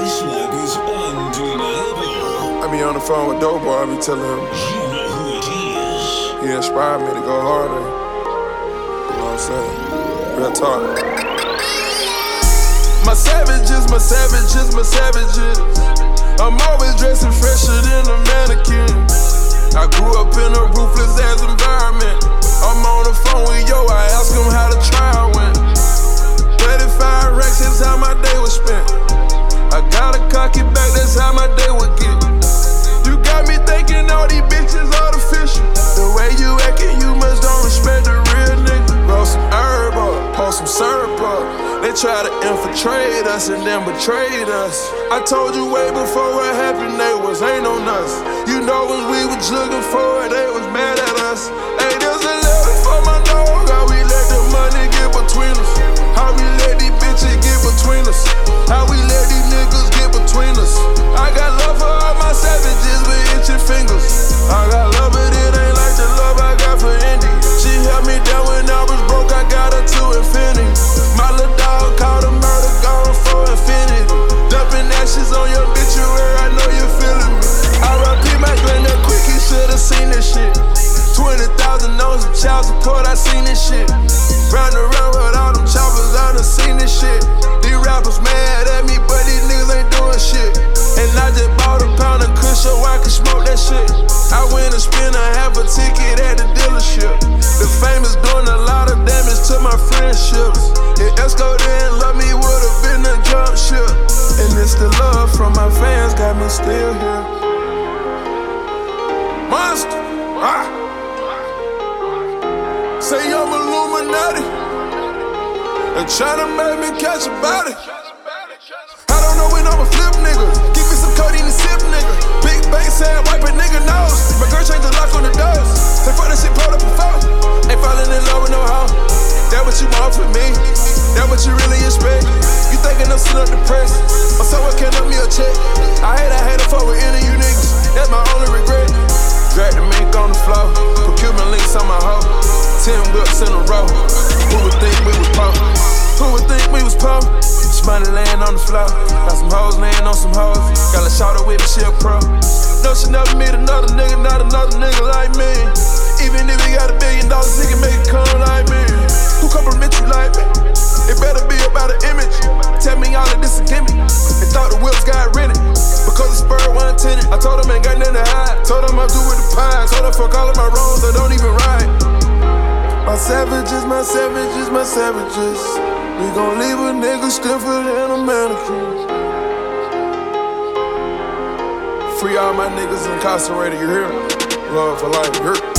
swag is undeniable. I be on the phone with Dope Boy, I be telling him, You know who it is. he inspired me to go harder. You know what I'm saying? Real talk. My savages, my savages, my savages. I'm always dressing fresher than a mannequin. I grew up in a ruthless ass environment. I'm on the phone with yo, I ask him how the trial went. 35 racks, that's how my day was spent. I gotta cock it back, that's how my day would get. You got me thinking all these bitches artificial. The way you actin', you must don't respect the real nigga. Roll some herb up, pour some syrup up. They try to infiltrate us and then betrayed us. I told you way before what happened, they was ain't on us. You know when we was looking for it, they was mad at us. Hey, there's a letter for my dog. How we let the money get between us? How we let these bitches get between us? How we let these niggas get between us? I got love for all my savages with itching fingers. I got love, but it ain't like the love I got for Indy. She held me down when I was broke, I got her to infinity. My little dog called a murder, gone for infinity. Dumping ashes on your obituary, I know you're feeling me. R.I.P. my granddad quick, he should've seen this shit. 20,000 on some child support, I seen this shit. Round and round with all them choppers, I done seen this shit. These rappers mad at me, but these niggas ain't doing shit. And I just bought a pound of kush so I can smoke that shit. I went and spent a half a ticket at the dealership. The fame is doing a lot of damage to my friendships. If Esco didn't love me, would've been a jump ship. And it's the love from my fans got me still here. Monster, say I'm Illuminati. They tryna make me catch a body. I don't know when I'ma flip, nigga. Give me some codeine and sip, nigga. Big bank said wipe a nigga nose. My girl changed the lock on the doors. Say fuck that shit, pulled up a phone. Ain't falling in love with no hoe. That what you want from me? That what you really expect? You thinking I'm sitting up the press? Or someone can up me a check? I hate to fuck with any of you niggas. That's my only regret. Drag the mink on the floor. Put Cuban links on my hoe. 10 whips in a row. Who would think we was po? Who would think we was po? Money laying on the floor. Got some hoes laying on some hoes. Got a shout with me, she a pro. No, she never meet another nigga, not another nigga like me. Even if he got $1 billion, he can make it come like me. Who compliment you like me? It better be about an image. Tell me all of this a gimmick. They thought the whips got rented because the spur wasn't tinted. I told them ain't got nothing to hide. Told them I'm through with the pies. Told them fuck all of my wrongs, I don't even ride. My savages, my savages, my savages. We gon' leave a nigga stiffer than a mannequin. Free all my niggas incarcerated, you hear me? Love for life, you hear me?